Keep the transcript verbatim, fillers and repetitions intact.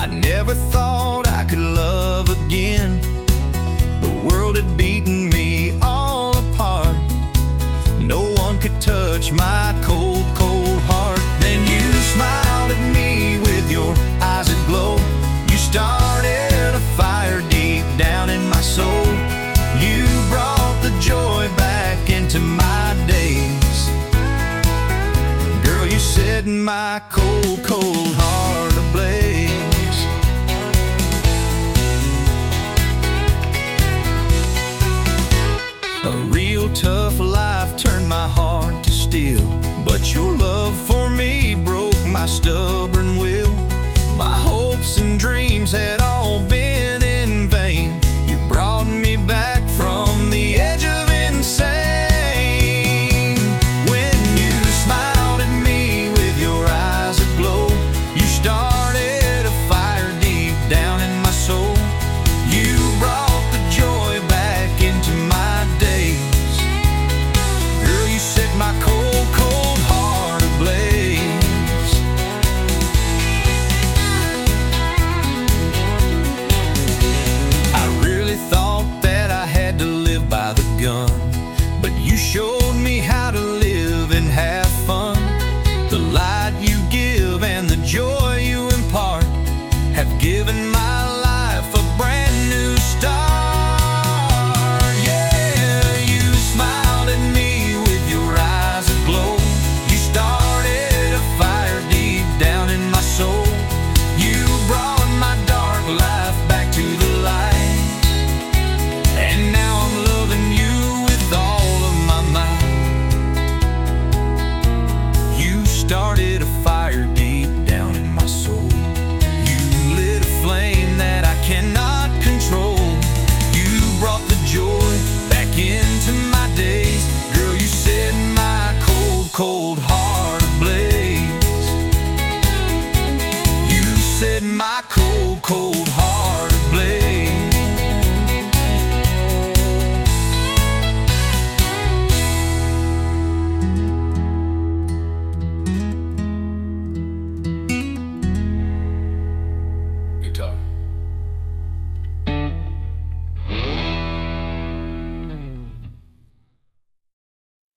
never thought I could love again. The world had beaten me all apart. No one could touch my cold, cold heart. Then you smiled at me with your eyes aglow. You started a fire deep down in my soul. You brought the joy back into my days. Girl, you set my cold, cold heart ablaze. A real tough life turned my heart to steel, but your love for me broke my stubborn